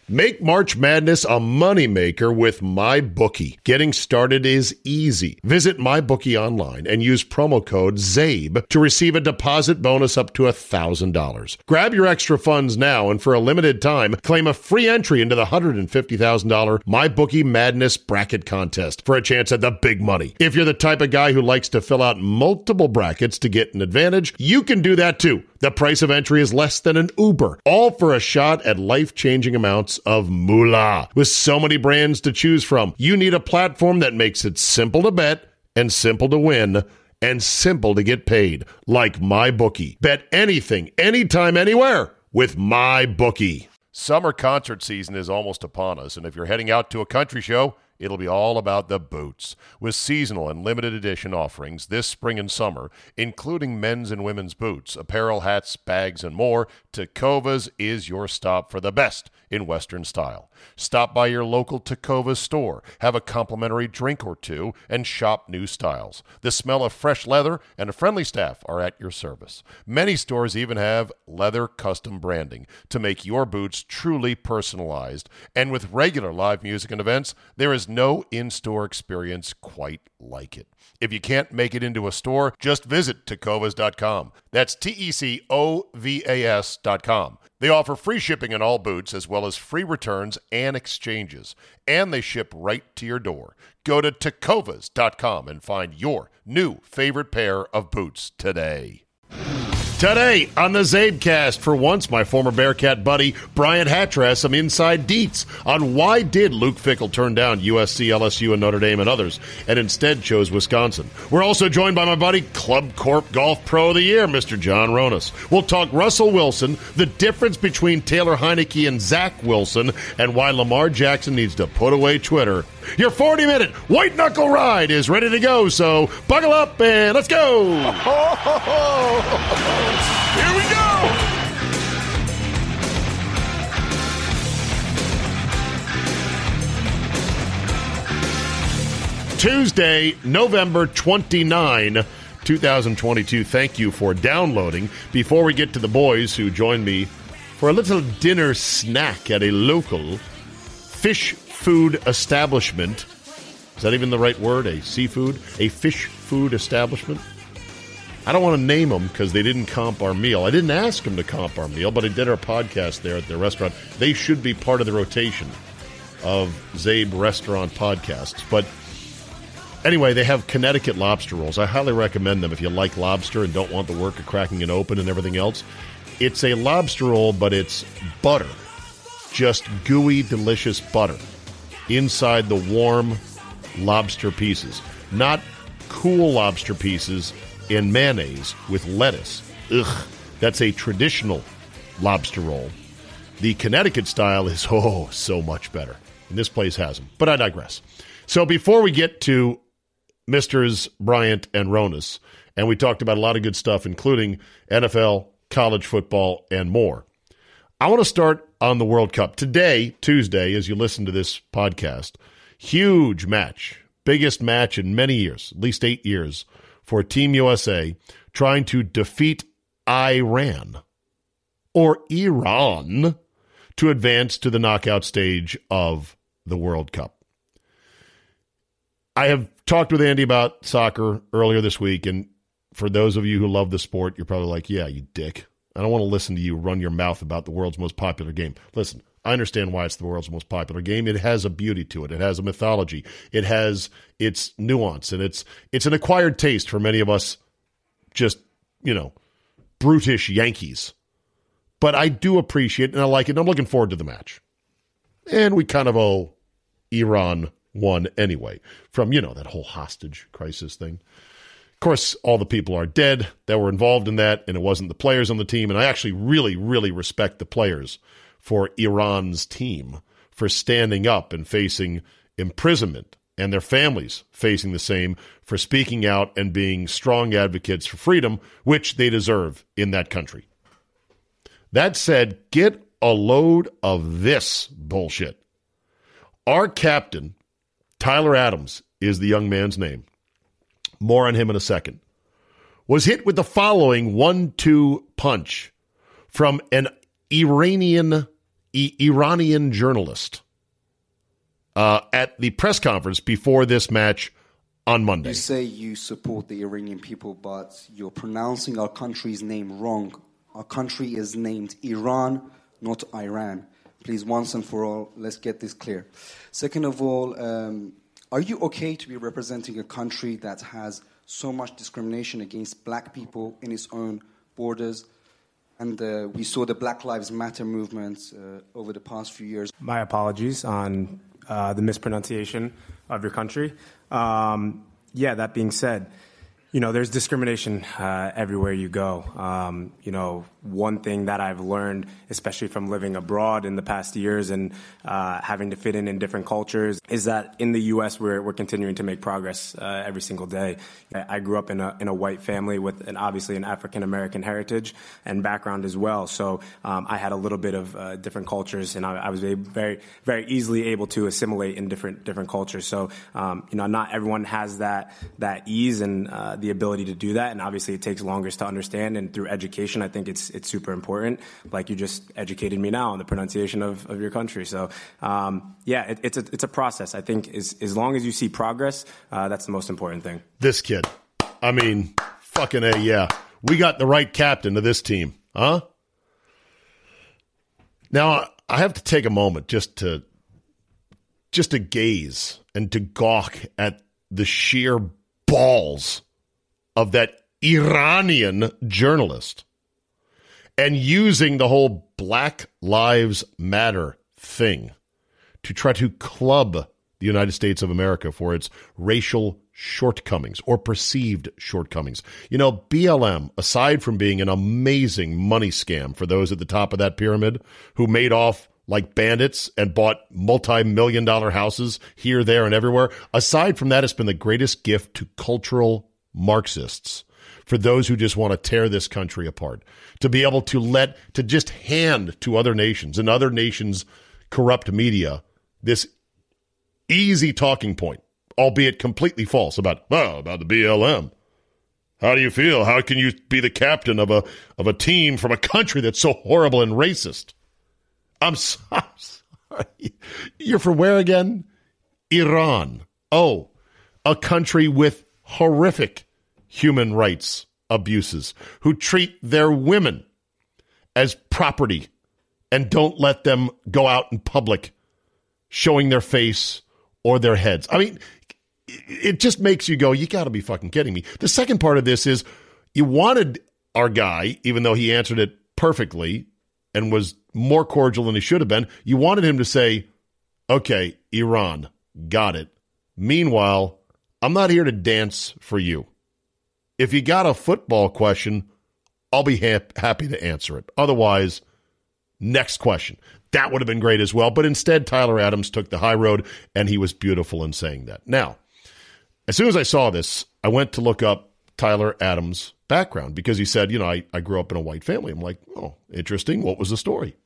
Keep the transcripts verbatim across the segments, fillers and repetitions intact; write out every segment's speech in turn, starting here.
Make March Madness a moneymaker with MyBookie. Getting started is easy. Visit MyBookie online and use promo code ZABE to receive a deposit bonus up to one thousand dollars. Grab your extra funds now and for a limited time, claim a free entry into the one hundred fifty thousand dollars MyBookie Madness Bracket Contest for a chance at the big money. If you're the type of guy who likes to fill out multiple brackets to get an advantage, you can do that too. The price of entry is less than an Uber, all for a shot at life-changing amounts of moolah. With so many brands to choose from, you need a platform that makes it simple to bet and simple to win and simple to get paid, like MyBookie. Bet anything, anytime, anywhere with MyBookie. Summer concert season is almost upon us, and if you're heading out to a country show, it'll be all about the boots. With seasonal and limited edition offerings this spring and summer, including men's and women's boots, apparel, hats, bags, and more, Tecovas is your stop for the best in Western style. Stop by your local Tecovas store, have a complimentary drink or two, and shop new styles. The smell of fresh leather and a friendly staff are at your service. Many stores even have leather custom branding to make your boots truly personalized. And with regular live music and events, there is no in-store experience quite like it. If you can't make it into a store, just visit Tecovas dot com. That's T E C O V A S dot com. They offer free shipping on all boots as well as free returns and exchanges. And they ship right to your door. Go to Tecovas dot com and find your new favorite pair of boots today. Today on the Zabecast, for once, my former Bearcat buddy Brian Hatcher has some inside deets on why did Luke Fickell turn down U S C, L S U, and Notre Dame and others, and instead chose Wisconsin. We're also joined by my buddy, Club Corp Golf Pro of the Year, Mister John Ronas. We'll talk Russell Wilson, the difference between Taylor Heineke and Zach Wilson, and why Lamar Jackson needs to put away Twitter. Your forty-minute white-knuckle ride is ready to go, so buckle up and let's go! Here we go! Tuesday, November twenty-ninth, twenty twenty-two. Thank you for downloading. Before we get to the boys who joined me for a little dinner snack at a local fish food establishment. Is that even the right word? A seafood? A fish food establishment? I don't want to name them because they didn't comp our meal. I didn't ask them to comp our meal, but I did our podcast there at their restaurant. They should be part of the rotation of Zabe restaurant podcasts. But anyway, they have Connecticut lobster rolls. I highly recommend them if you like lobster and don't want the work of cracking it open and everything else. It's a lobster roll, but it's butter. Just gooey, delicious butter inside the warm lobster pieces. Not cool lobster pieces in mayonnaise with lettuce. Ugh, that's a traditional lobster roll. The Connecticut style is, oh, so much better. And this place has them. But I digress. So before we get to Misters Bryant and Ronas, and we talked about a lot of good stuff, including N F L, college football, and more, I want to start on the World Cup. Today, Tuesday, as you listen to this podcast, huge match, biggest match in many years, at least eight years, for Team U S A trying to defeat Iran or Iran to advance to the knockout stage of the World Cup. I have talked with Andy about soccer earlier this week, and for those of you who love the sport, you're probably like, yeah, you dick. I don't want to listen to you run your mouth about the world's most popular game. Listen, I understand why it's the world's most popular game. It has a beauty to it. It has a mythology. It has its nuance, and it's it's an acquired taste for many of us just, you know, brutish Yankees. But I do appreciate it, and I like it, and I'm looking forward to the match. And we kind of owe Iran one anyway from, you know, that whole hostage crisis thing. Of course, all the people are dead that were involved in that, and it wasn't the players on the team. And I actually really, really respect the players for Iran's team for standing up and facing imprisonment, and their families facing the same for speaking out and being strong advocates for freedom, which they deserve in that country. That said, get a load of this bullshit. Our captain, Tyler Adams, is the young man's name. More on him in a second. Was hit with the following one two punch from an Iranian I- Iranian journalist uh, at the press conference before this match on Monday. You say you support the Iranian people, but you're pronouncing our country's name wrong. Our country is named Iran, not Iran. Please, once and for all, let's get this clear. Second of all, um, are you okay to be representing a country that has so much discrimination against black people in its own borders? And uh, we saw the Black Lives Matter movement uh, over the past few years. My apologies on uh, the mispronunciation of your country. Um, yeah, that being said, you know, there's discrimination uh, everywhere you go. Um, you know, one thing that I've learned, especially from living abroad in the past years and uh, having to fit in in different cultures, is that in the U S we're we're continuing to make progress uh, every single day. I grew up in a in a white family with an obviously an African American heritage and background as well. So um, I had a little bit of uh, different cultures, and I, I was very very easily able to assimilate in different different cultures. So um, you know, not everyone has that that ease and uh, the ability to do that, and obviously it takes longer to understand. And through education, I think it's it's super important. Like you just educated me now on the pronunciation of, of your country. So um, yeah, it, it's a it's a process. I think as as long as you see progress, uh, that's the most important thing. This kid, I mean, fucking A, yeah, we got the right captain to this team, huh? Now I have to take a moment just to just to gaze and to gawk at the sheer balls of that Iranian journalist and using the whole Black Lives Matter thing to try to club the United States of America for its racial shortcomings or perceived shortcomings. You know, B L M, aside from being an amazing money scam for those at the top of that pyramid who made off like bandits and bought multi-million dollar houses here, there, and everywhere, aside from that, it's been the greatest gift to cultural Marxists, for those who just want to tear this country apart, to be able to let, to just hand to other nations and other nations' corrupt media this easy talking point, albeit completely false, about, well, about the B L M. How do you feel? How can you be the captain of a of a team from a country that's so horrible and racist? I'm, so, I'm sorry. You're from where again? Iran. Oh, a country with horrific human rights abuses, who treat their women as property and don't let them go out in public showing their face or their heads. I mean, it just makes you go, you got to be fucking kidding me. The second part of this is you wanted our guy, even though he answered it perfectly and was more cordial than he should have been, you wanted him to say, okay, Iran, got it. Meanwhile, I'm not here to dance for you. If you got a football question, I'll be ha- happy to answer it. Otherwise, next question. That would have been great as well. But instead, Tyler Adams took the high road, and he was beautiful in saying that. Now, as soon as I saw this, I went to look up Tyler Adams' background because he said, you know, I, I grew up in a white family. I'm like, oh, interesting. What was the story?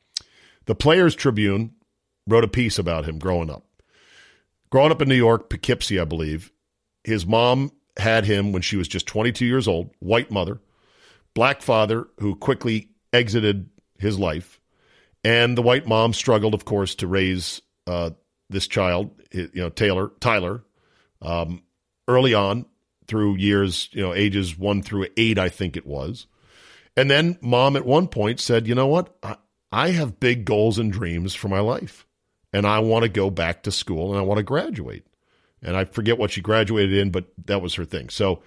The Players Tribune wrote a piece about him growing up. Growing up in New York, Poughkeepsie, I believe, his mom had him when she was just twenty-two years old, white mother, black father who quickly exited his life, and the white mom struggled, of course, to raise uh, this child, you know, Taylor, Tyler, um, early on through years, you know, ages one through eight, I think it was. And then mom at one point said, you know what, I, I have big goals and dreams for my life, and I want to go back to school and I want to graduate. And I forget what she graduated in, but that was her thing. So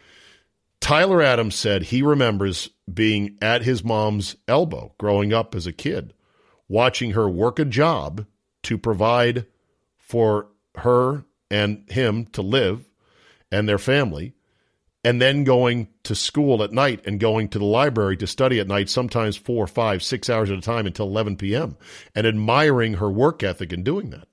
Tyler Adams said he remembers being at his mom's elbow growing up as a kid, watching her work a job to provide for her and him to live and their family, and then going to school at night and going to the library to study at night, sometimes four, five, six hours at a time until eleven p.m., and admiring her work ethic in doing that.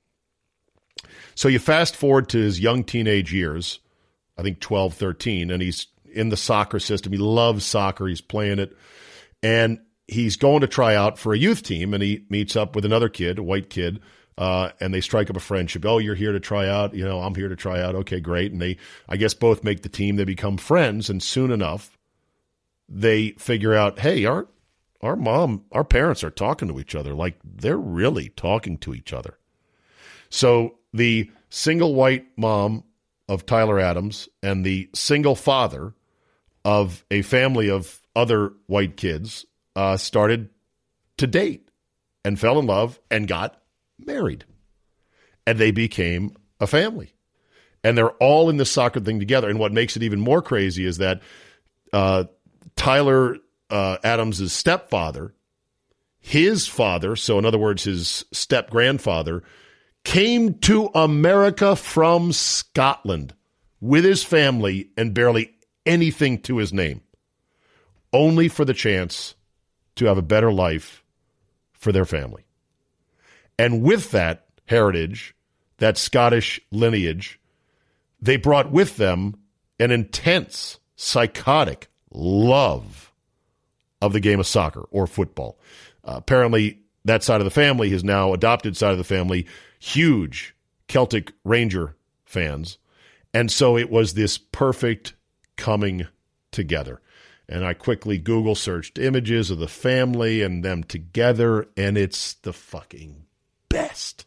So you fast forward to his young teenage years, I think twelve, thirteen, and he's in the soccer system. He loves soccer. He's playing it. And he's going to try out for a youth team, and he meets up with another kid, a white kid, uh, and they strike up a friendship. Oh, you're here to try out? You know, I'm here to try out. Okay, great. And they, I guess, both make the team. They become friends, and soon enough, they figure out, hey, aren't, our mom, our parents are talking to each other like they're really talking to each other. So the single white mom of Tyler Adams and the single father of a family of other white kids uh, started to date and fell in love and got married. And they became a family. And they're all in this soccer thing together. And what makes it even more crazy is that uh, Tyler uh, Adams' stepfather, his father, so in other words, his step-grandfather, came to America from Scotland with his family and barely anything to his name, only for the chance to have a better life for their family. And with that heritage, that Scottish lineage, they brought with them an intense, psychotic love of the game of soccer or football. Uh, apparently, that side of the family, his now adopted side of the family, huge Celtic Ranger fans. And so it was this perfect coming together. And I quickly Google searched images of the family and them together, and it's the fucking best.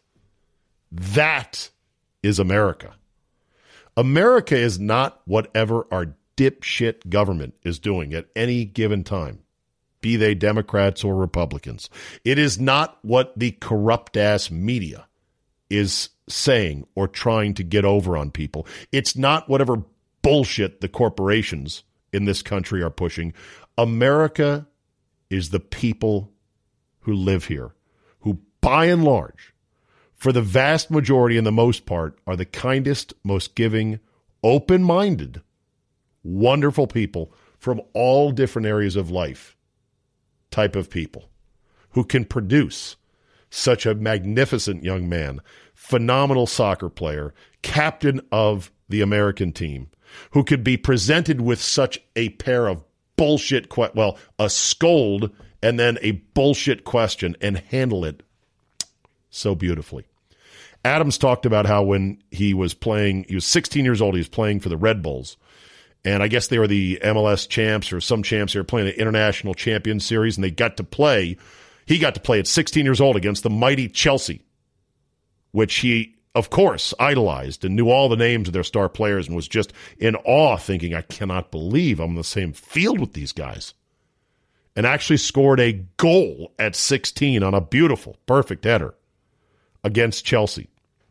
That is America. America is not whatever our dipshit government is doing at any given time, be they Democrats or Republicans. It is not what the corrupt-ass media is saying or trying to get over on people. It's not whatever bullshit the corporations in this country are pushing. America is the people who live here, who by and large, for the vast majority and the most part, are the kindest, most giving, open-minded, wonderful people from all different areas of life type of people who can produce such a magnificent young man, phenomenal soccer player, captain of the American team, who could be presented with such a pair of bullshit, que- well, a scold and then a bullshit question and handle it so beautifully. Adams talked about how when he was playing, he was sixteen years old, he was playing for the Red Bulls. And I guess they were the M L S champs or some champs. They were playing the International Champions Series, and they got to play. He got to play at sixteen years old against the mighty Chelsea, which he, of course, idolized and knew all the names of their star players and was just in awe, thinking, I cannot believe I'm in the same field with these guys. And actually scored a goal at sixteen on a beautiful, perfect header against Chelsea.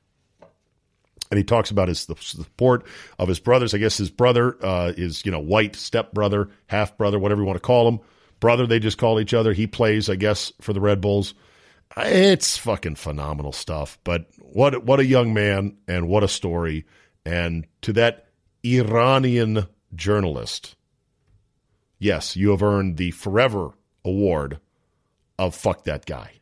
And he talks about his the support of his brothers. I guess his brother uh, is, you know, white stepbrother, half brother, whatever you want to call him. Brother, they just call each other. He plays, I guess, for the Red Bulls. It's fucking phenomenal stuff. But what what a young man and what a story. And to that Iranian journalist, yes, you have earned the forever award of fuck that guy.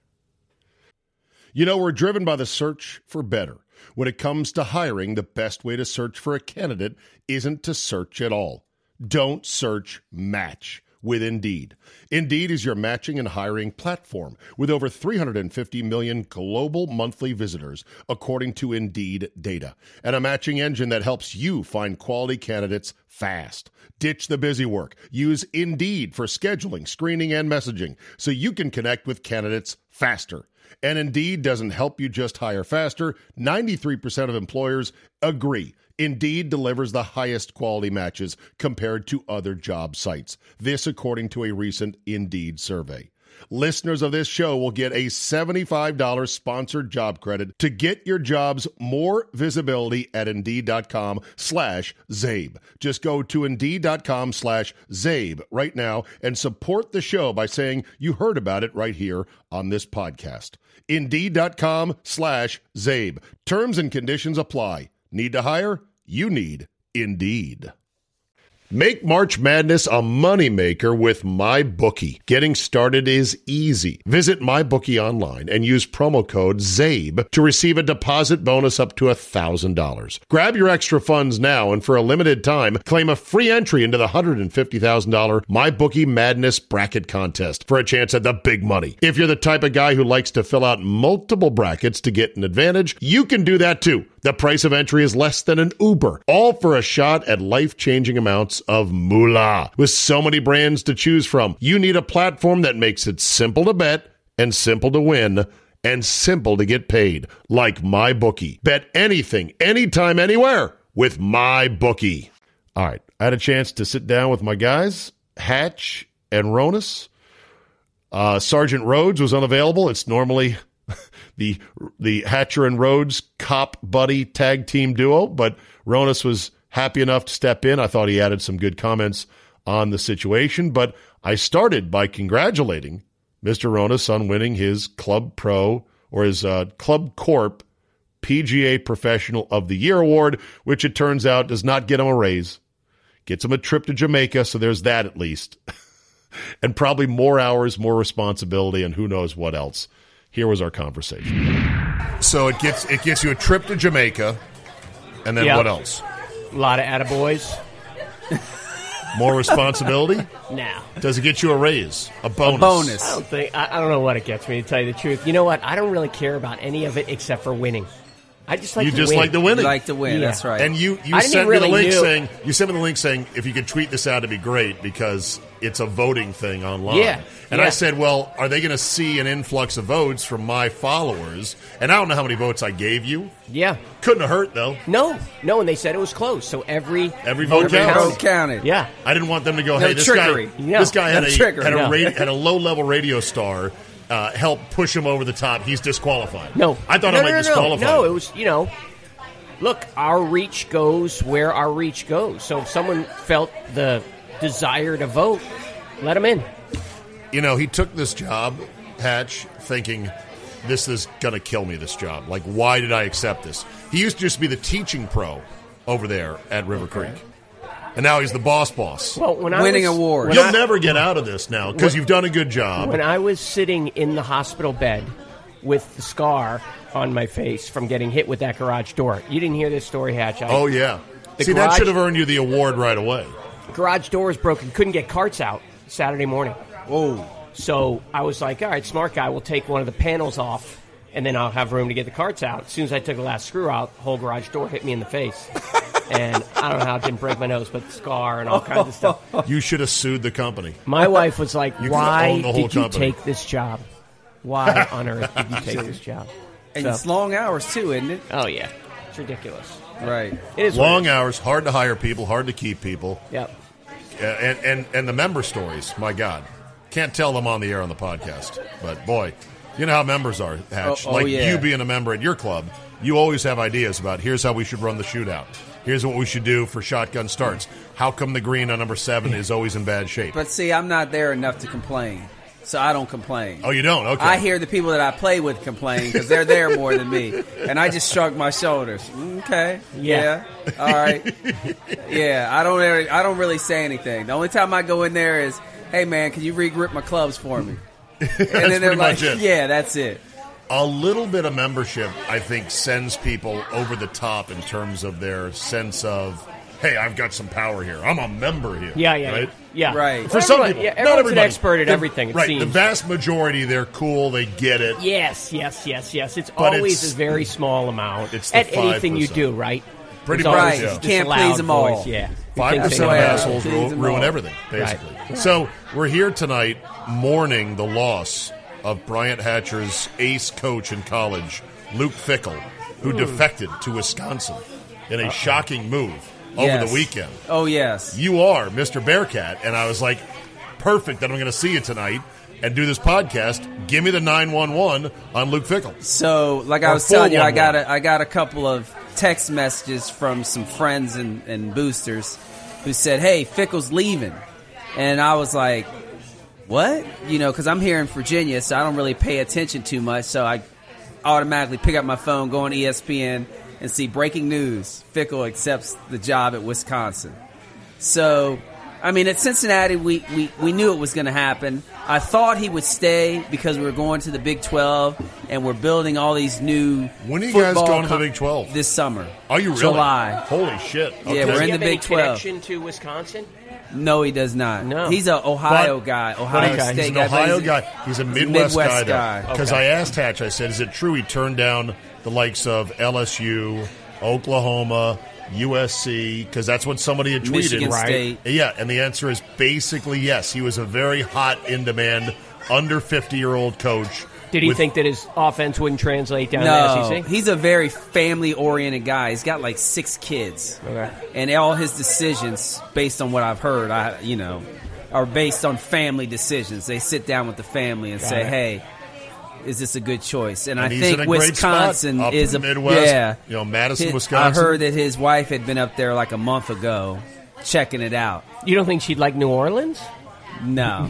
You know, we're driven by the search for better. When it comes to hiring, the best way to search for a candidate isn't to search at all. Don't search, match with Indeed. Indeed is your matching and hiring platform with over three hundred fifty million global monthly visitors, according to Indeed data, and a matching engine that helps you find quality candidates fast. Ditch the busy work. Use Indeed for scheduling, screening, and messaging so you can connect with candidates faster. And Indeed doesn't help you just hire faster. ninety-three percent of employers agree Indeed delivers the highest quality matches compared to other job sites. This according to a recent Indeed survey. Listeners of this show will get a seventy-five dollars sponsored job credit to get your jobs more visibility at Indeed.com slash Zabe. Just go to Indeed.com slash Zabe right now and support the show by saying you heard about it right here on this podcast. Indeed.com slash Zabe. Terms and conditions apply. Need to hire? You need Indeed. Make March Madness a moneymaker with MyBookie. Getting started is easy. Visit MyBookie online and use promo code ZABE to receive a deposit bonus up to one thousand dollars. Grab your extra funds now and for a limited time, claim a free entry into the one hundred fifty thousand dollars MyBookie Madness Bracket Contest for a chance at the big money. If you're the type of guy who likes to fill out multiple brackets to get an advantage, you can do that too. The price of entry is less than an Uber, all for a shot at life-changing amounts of moolah. With so many brands to choose from, you need a platform that makes it simple to bet and simple to win and simple to get paid, like MyBookie. Bet anything, anytime, anywhere with MyBookie. All right, I had a chance to sit down with my guys, Hatch and Ronis. Uh, Sergeant Rhodes was unavailable. It's normally the the Hatcher and Rhodes cop buddy tag team duo, but Ronis was happy enough to step in. I thought he added some good comments on the situation, but I started by congratulating Mister Ronis on winning his Club Pro or his uh, Club Corp P G A Professional of the Year award, which it turns out does not get him a raise. Gets him a trip to Jamaica, so there's that at least. And probably more hours, more responsibility, and who knows what else. Here was our conversation. So it gets it gets you a trip to Jamaica, and then Yep. what else? A lot of attaboys. More responsibility? Now. Does it get you a raise? A bonus? A bonus. I don't think, I, I don't know what it gets me, to tell you the truth. You know what? I don't really care about any of it except for winning. I just like You to just win. like the winning. You like to win, Yeah. that's right. And you, you I didn't sent really me the link knew- saying you sent me the link saying if you could tweet this out, it'd be great because it's a voting thing online. Yeah, And yeah. I said, well, are they going to see an influx of votes from my followers? And I don't know how many votes I gave you. Yeah. Couldn't have hurt though. No. No, and they said it was close. So every, Every vote Every counts. vote counted. Yeah. I didn't want them to go, No hey, this trickery. guy, No, this guy had no a trickery. had a, No. radio, had a low level radio star uh, help push him over the top. He's disqualified. No. I thought no, I might no, no, disqualify. No, him. it was, you know, look, our reach goes where our reach goes. So if someone felt the desire to vote, let them in. You know, he took this job, Hatch, thinking this is going to kill me, this job. Like, why did I accept this? He used to just be the teaching pro over there at River Creek. And now he's the boss boss. Well, when I Winning was, award. when You'll I- never get out of this now because you've done a good job. When I was sitting in the hospital bed with the scar on my face from getting hit with that garage door. You didn't hear this story, Hatch. I, Oh, yeah. The See, that garage- should have earned you the award right away. Garage door was broken. Couldn't get carts out Saturday morning. Oh, So I was like, all right, smart guy, we'll take one of the panels off, and then I'll have room to get the carts out. As soon as I took the last screw out, the whole garage door hit me in the face. And I don't know how it didn't break my nose, but the scar and all kinds of stuff. You should have sued the company. My wife was like, You could've why owned the whole did you company." take this job? Why on earth did you take this job? and So- it's long hours too, isn't it? Oh, yeah. It's ridiculous. Right. It is what Long it is. hours, hard to hire people, hard to keep people. Yep. Uh, and, and, and the member stories, my God. Can't tell them on the air on the podcast. But, boy, you know how members are, Hatch. Oh, oh, like yeah. you being a member at your club, you always have ideas about here's how we should run the shootout. Here's what we should do for shotgun starts. How come the green on number seven is always in bad shape? But see, I'm not there enough to complain, so I don't complain. Oh, you don't? Okay. I hear the people that I play with complain because they're there more than me, and I just shrug my shoulders. Okay, Yeah. yeah, all right, yeah. I don't, really- I don't really say anything. The only time I go in there is, "Hey, man, can you re-grip my clubs for me?" And then they're pretty like, much it. "Yeah, that's it." A little bit of membership, I think, sends people over the top in terms of their sense of, hey, I've got some power here. I'm a member here. Yeah, yeah, Right? yeah. Right. For some Everyone- people, yeah, not everyone's an everybody. expert at The- everything, it right. seems. The vast majority, they're cool. They get it. Yes, yes, yes, yes. It's But always it's- a very small amount. It's the at anything you five do, percent. right? Pretty There's much, always yeah. this You can't loud please them all. voice, Yeah. You Five can't percent say of no. Yeah. assholes Please ru- them ruin all. everything, basically. So we're here tonight mourning the loss of Bryant Hatcher's ace coach in college, Luke Fickell, who defected to Wisconsin in a shocking move over Yes. the weekend. Oh yes. You are Mister Bearcat, and I was like, perfect that I'm going to see you tonight and do this podcast. Give me the nine one one on Luke Fickell. So, like Or I was telling you, I four one one. got a, I got a couple of text messages from some friends and, and boosters who said, "Hey, Fickell's leaving," and I was like, "What?" You know, because I'm here in Virginia, so I don't really pay attention too much. So I automatically pick up my phone, go on E S P N, and see breaking news: Fickell accepts the job at Wisconsin. So, I mean, at Cincinnati, we, we, we knew it was going to happen. I thought he would stay because we were going to the Big twelve and we're building all these new When are you guys football going to the com- Big twelve? This summer. Are you really? July. Holy shit. Okay. Yeah, we're Does in he the have any Big twelve. connection to Wisconsin? No, he does not. No. He's an Ohio But- guy. But Ohio he's, State he's an guy. but Ohio he's- guy. He's a he's Midwest, Midwest guy, guy. Because Okay. I asked Hatch, I said, is it true he turned down the likes of L S U Oklahoma, U S C, because that's what somebody had tweeted. Michigan right? State. Yeah, and the answer is basically yes. He was a very hot, in-demand, under fifty-year-old coach. Did he with, think that his offense wouldn't translate down no, to S E C? He's a very family-oriented guy. He's got like six kids. Okay. And all his decisions, based on what I've heard, I you know, are based on family decisions. They sit down with the family and Got say, it. hey, is this a good choice? And, and I he's think in a great Wisconsin spot, up is in a the Midwest. Yeah, you know, Madison, His- Wisconsin. I heard that his wife had been up there like a month ago, checking it out. You don't think she'd like New Orleans? No,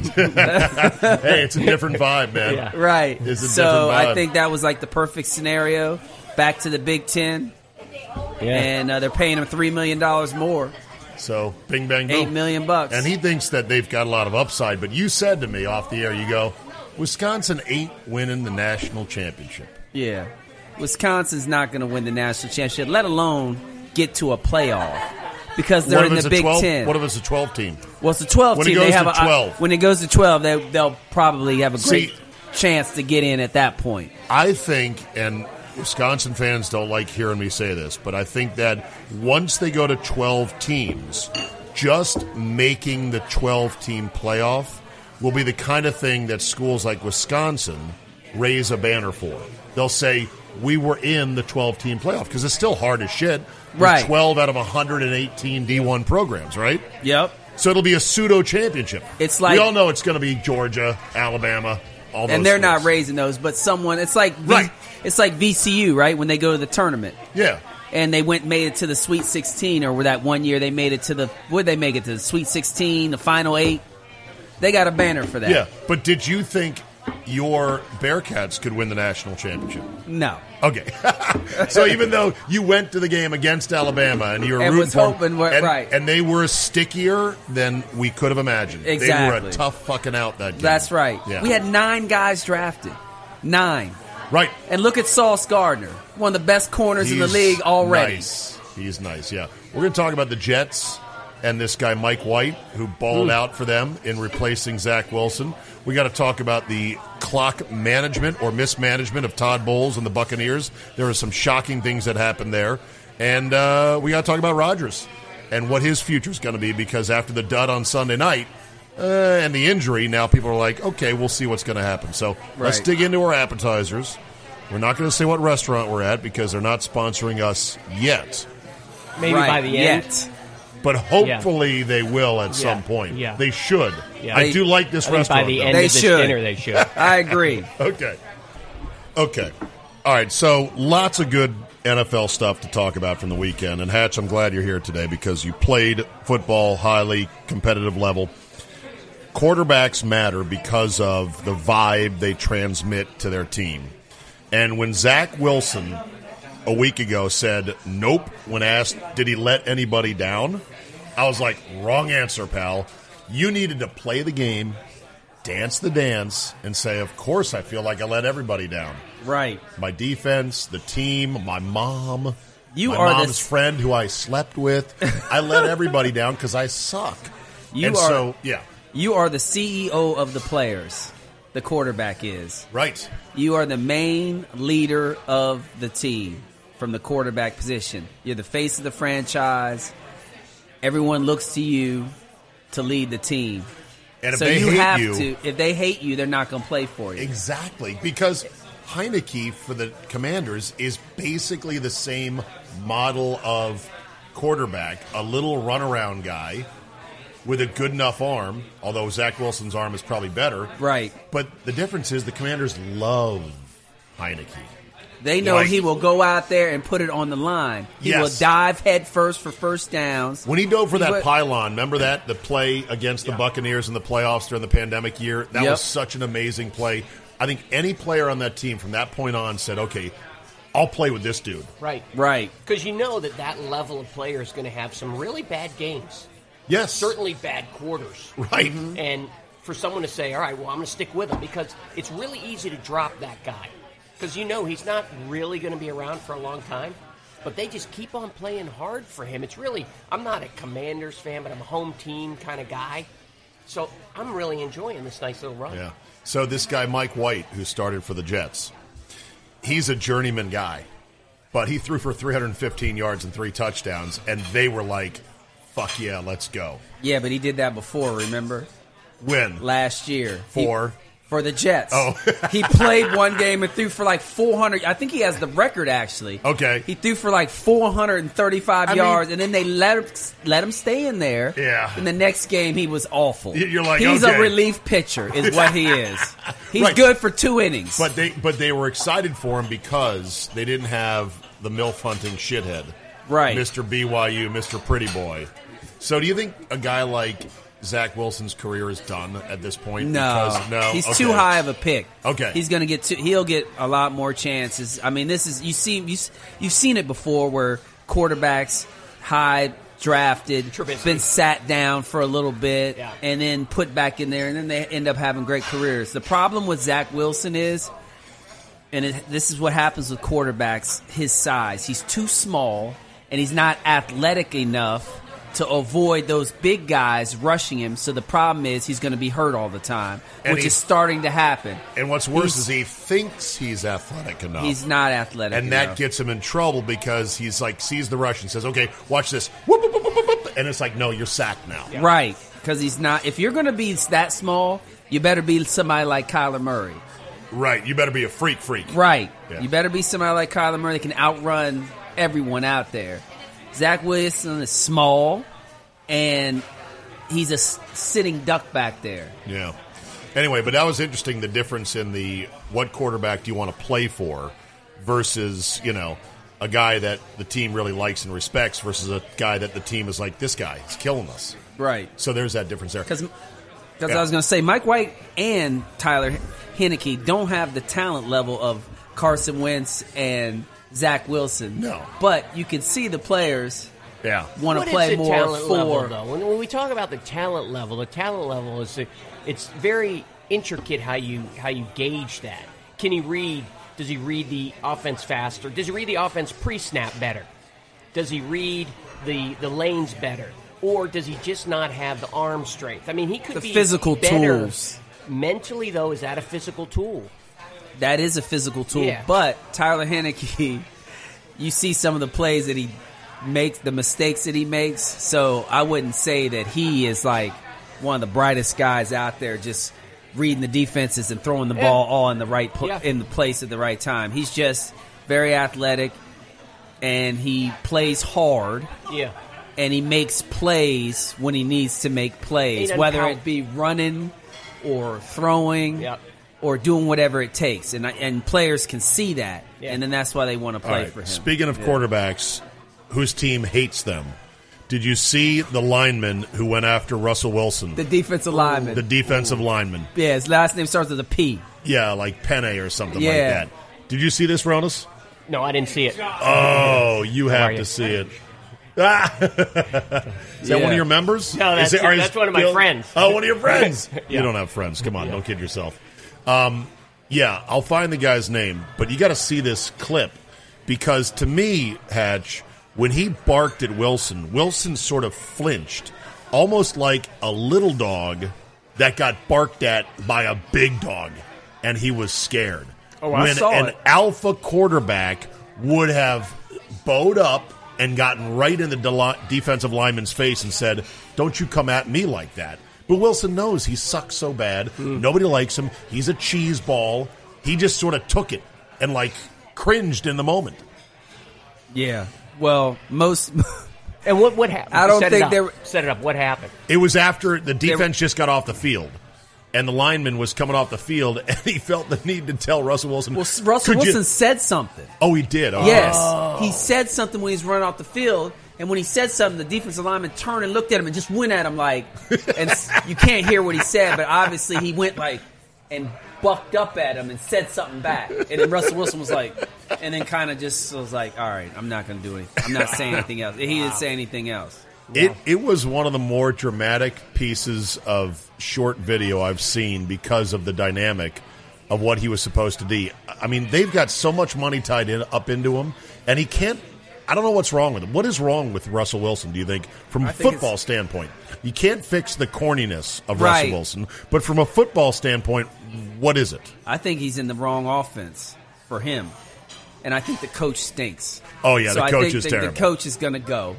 Hey, it's a different vibe, man. Yeah. right. It's a So different vibe. I think that was like the perfect scenario. Back to the Big Ten, Yeah. and uh, they're paying him three million dollars more, So, bing, bang, boom. eight million bucks. And he thinks that they've got a lot of upside. But you said to me off the air, you go, Wisconsin ain't winning the national championship. Yeah. Wisconsin's not going to win the national championship, let alone get to a playoff, because they're What in if it's the a Big twelve? Ten. What if it's a twelve team? Well, it's a twelve When it team. goes they have to a, twelve. when it goes to twelve, they, they'll probably have a great See- chance to get in at that point. I think, and Wisconsin fans don't like hearing me say this, but I think that once they go to twelve teams, just making the twelve-team playoff will be the kind of thing that schools like Wisconsin raise a banner for. They'll say, we were in the twelve-team playoff, because it's still hard as shit. with Right. twelve out of one hundred eighteen D one programs, right? Yep. So it'll be a pseudo-championship. It's like- we all know it's going to be Georgia, Alabama, all those And they're schools. not raising those, but someone, it's like v, Right. it's like V C U, right? When they go to the tournament. Yeah. And they went made it to the Sweet sixteen, or that one year they made it to the, what did they make it to? The Sweet sixteen, the Final Eight? They got a banner for that. Yeah, but did you think your Bearcats could win the national championship? No. Okay. So even though you went to the game against Alabama and you were And rooting was for 'em, hoping we're- and, right. and they were stickier than we could have imagined. They were Exactly. a tough fucking out that game. That's right. Yeah. We had nine guys drafted. Nine. Right. And look at Sauce Gardner, one of the best corners in the He's league already. Nice. He's nice, yeah. We're going to talk about the Jets and this guy Mike White, who balled out for them in replacing Zach Wilson. We got to talk about the clock management or mismanagement of Todd Bowles and the Buccaneers. There were some shocking things that happened there. And uh, we got to talk about Rodgers and what his future is going to be, because after the dud on Sunday night uh, and the injury, now people are like, okay, we'll see what's going to happen. So let's Right. dig into our appetizers. We're not going to say what restaurant we're at because they're not sponsoring us yet. Maybe Right, by the end. yet. But hopefully they will at some point. yeah. They should. Yeah. I They- do like this I think restaurant. by the though. end They of this should. dinner, they should. I agree. Okay. Okay. All right. So lots of good N F L stuff to talk about from the weekend. And Hatch, I'm glad you're here today because you played football highly competitive level. Quarterbacks matter because of the vibe they transmit to their team. And when Zach Wilson a week ago said nope when asked did he let anybody down, I was like, wrong answer, pal. You needed to play the game, dance the dance, and say, of course I feel like I let everybody down. Right. My defense, the team, my mom, You my are mom's this- friend who I slept with. I let everybody down because I suck. You and are- so, yeah, You are the C E O of the players. The quarterback is. right. You are the main leader of the team from the quarterback position. You're the face of the franchise. Everyone looks to you to lead the team. And if so they you hate have you, to. If they hate you, they're not going to play for you. exactly, because Heineke for the Commanders is basically the same model of quarterback, a little runaround guy with a good enough arm, although Zach Wilson's arm is probably better. Right. But the difference is the Commanders love Heineke. They know Like- he will go out there and put it on the line. He Yes. will dive head first for first downs. When he dove for He that would- pylon, remember that? The play against the Buccaneers in the playoffs during the pandemic year? That Yep. was such an amazing play. I think any player on that team from that point on said, okay, I'll play with this dude. Right. Right. Because you know that that level of player is going to have some really bad games. Yes. Certainly bad quarters. Right. And for someone to say, all right, well, I'm going to stick with him, because it's really easy to drop that guy. Because you know he's not really going to be around for a long time. But they just keep on playing hard for him. It's really, I'm not a Commanders fan, but I'm a home team kind of guy. So I'm really enjoying this nice little run. Yeah. So this guy, Mike White, who started for the Jets, he's a journeyman guy. but he threw for three hundred fifteen yards and three touchdowns, and they were like, fuck yeah, let's go. Yeah, but he did that before, remember? When? Last year. For? He, for the Jets. Oh. He played one game and threw for like four hundred. I think he has the record, actually. Okay. He threw for like four hundred thirty-five I yards, mean, and then they let him, let him stay in there. Yeah. In the next game, he was awful. You're like, He's okay. a relief pitcher, is what he is. He's Right. good for two innings. But they but they were excited for him because they didn't have the MILF hunting shithead. Right. Mister B Y U, Mister Pretty Boy. So do you think a guy like Zach Wilson's career is done at this point? No, Because, no? he's Okay. too high of a pick. Okay. He's going to get. Too, he'll get a lot more chances. I mean, this is you see you, you've seen it before where quarterbacks high drafted, Trubisky. been sat down for a little bit, Yeah. and then put back in there, and then they end up having great careers. The problem with Zach Wilson is, and it, this is what happens with quarterbacks, his size. He's too small, and he's not athletic enough to avoid those big guys rushing him. So the problem is he's going to be hurt all the time, And which he's- is starting to happen. And what's worse He's- is he thinks he's athletic enough. He's not athletic and enough. that gets him in trouble because he's like sees the rush and says, "Okay, watch this," whoop, whoop, whoop, whoop, whoop, and it's like, "No, you're sacked now." Right, because he's not. If you're going to be that small, you better be somebody like Kyler Murray. Right. You better be a freak, freak. Right. Yeah. You better be somebody like Kyler Murray that can outrun everyone out there. Zach Wilson is small, and he's a s- sitting duck back there. Yeah. Anyway, but that was interesting. The difference in the what quarterback do you want to play for versus you know a guy that the team really likes and respects versus a guy that the team is like, this guy is killing us. Right. So there's that difference there. Because Yeah. I was going to say, Mike White and Tyler Heineke don't have the talent level of Carson Wentz and Zach Wilson. No. But you can see the players Yeah. want What to is play the more talent for. level, though? When, when we talk about the talent level, the talent level is it's very intricate how you how you gauge that. Can he read? Does he read the offense faster? Does he read the offense pre-snap better? Does he read the the lanes better? Or does he just not have the arm strength? I mean, he could The be physical better. tools. Mentally, though, is that a physical tool? That is a physical tool. Yeah. But Tyler Heineke, you see some of the plays that he makes, the mistakes that he makes. So I wouldn't say that he is like one of the brightest guys out there just reading the defenses and throwing the Yeah. ball all in the right pl- Yeah. in the place at the right time. He's just very athletic, and he plays hard, Yeah. and he makes plays when he needs to make plays, He doesn't whether pout. it be running or throwing Yep. or doing whatever it takes. And and players can see that, Yeah. and then that's why they want to All play right. for him. Speaking of quarterbacks whose team hates them, did you see the lineman who went after Russell Wilson? The defensive lineman. The defensive lineman. yeah, his last name starts with a P. Yeah, like Penne or something like Yeah. that. Did you see this, Ronas? No, I didn't see it. Oh, you have are to you? see it. Ah. Is that Yeah. one of your members? No, that's- Is it- are you that's one of my still- friends. Oh, one of your friends. You Yeah. don't have friends. Come on, don't kid yourself. Um, yeah, I'll find the guy's name, but you got to see this clip because to me, Hatch, when he barked at Wilson, Wilson sort of flinched, almost like a little dog that got barked at by a big dog, and he was scared. Oh, I when saw an it. alpha quarterback would have bowed up and gotten right in the de- defensive lineman's face and said, "Don't you come at me like that." But Wilson knows he sucks so bad. Mm. Nobody likes him. He's a cheese ball. He just sort of took it and, like, cringed in the moment. Yeah. Well, most. And what what happened? I don't Set think it up. they were- Set it up. What happened? It was after the were- defense just got off the field. And the lineman was coming off the field, and he felt the need to tell Russell Wilson. well, Russell "Could you-" Wilson said something. Oh, he did. Oh. Yes, he said something when he's running off the field, and when he said something, the defensive lineman turned and looked at him and just went at him like, and s- you can't hear what he said, but obviously he went like and bucked up at him and said something back, and then Russell Wilson was like, and then kind of just was like, all right, I'm not going to do anything. I'm not saying anything else. He didn't say anything else. It it was one of the more dramatic pieces of short video I've seen because of the dynamic of what he was supposed to do. I mean, they've got so much money tied in up into him, and he can't. I don't know what's wrong with him. What is wrong with Russell Wilson? Do you think, from a I think football it's- standpoint, you can't fix the corniness of Right. Russell Wilson, but from a football standpoint, what is it? I think he's in the wrong offense for him. and I think the coach stinks. Oh yeah, so the I coach think is the, terrible. The coach is going to go,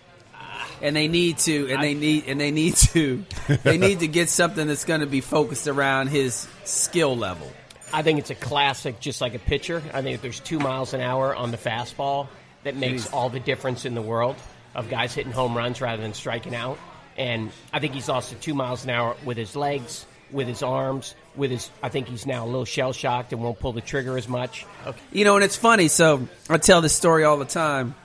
and they need to, and I, they need, and they need to, they need to get something that's going to be focused around his skill level. I think it's a classic, just like a pitcher. I think if there's two miles an hour on the fastball, that makes all the difference in the world of guys hitting home runs rather than striking out. And I think he's lost to two miles an hour with his legs, with his arms, with his. I think he's now a little shell shocked and won't pull the trigger as much. Okay. You know, and it's funny. So I tell this story all the time.